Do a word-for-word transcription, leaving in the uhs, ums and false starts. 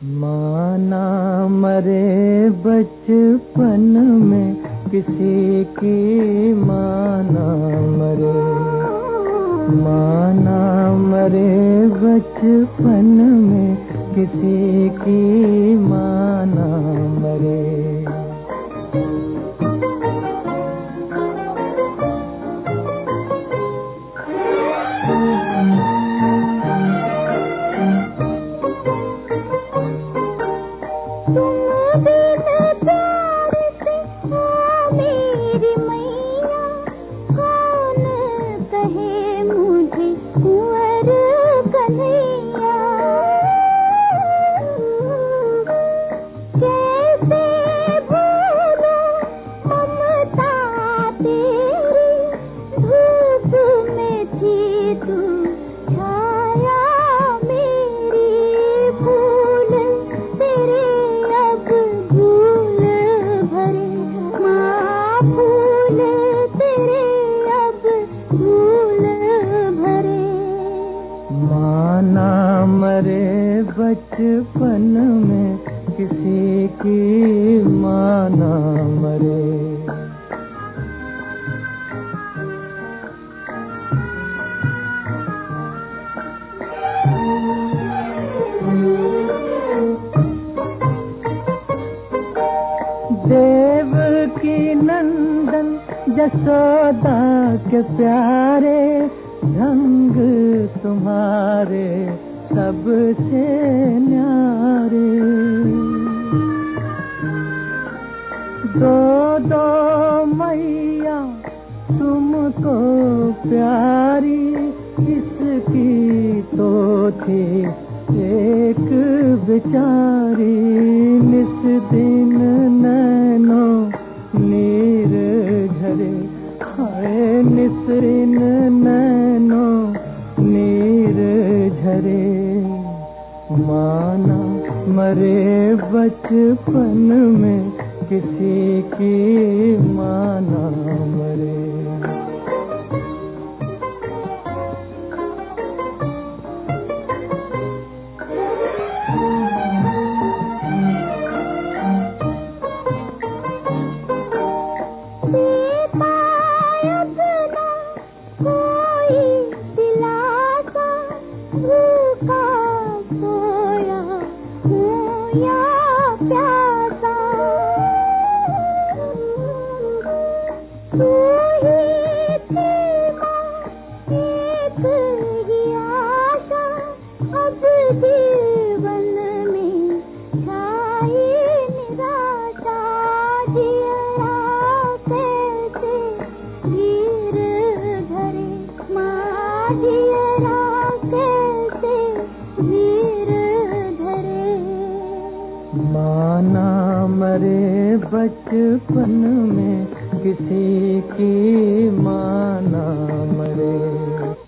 माना मरे बचपन में किसी की माना मरे, माना मरे बचपन में किसी की माना मरे। माना मरे बचपन में किसी की माना मरे। देवकी नंदन यशोदा के प्यारे ढंग तुम्हारे सबसे न्यारे। दो दो मैया तुमको प्यारी, इसकी तो थी एक बेचारी। निस दिन नैनो नीर झरे, हाय निस दिन नैनो नीर झरे। माना मरे बचपन में किसी की माना मरे। माना मरे बचपन में किसी की माना मरे।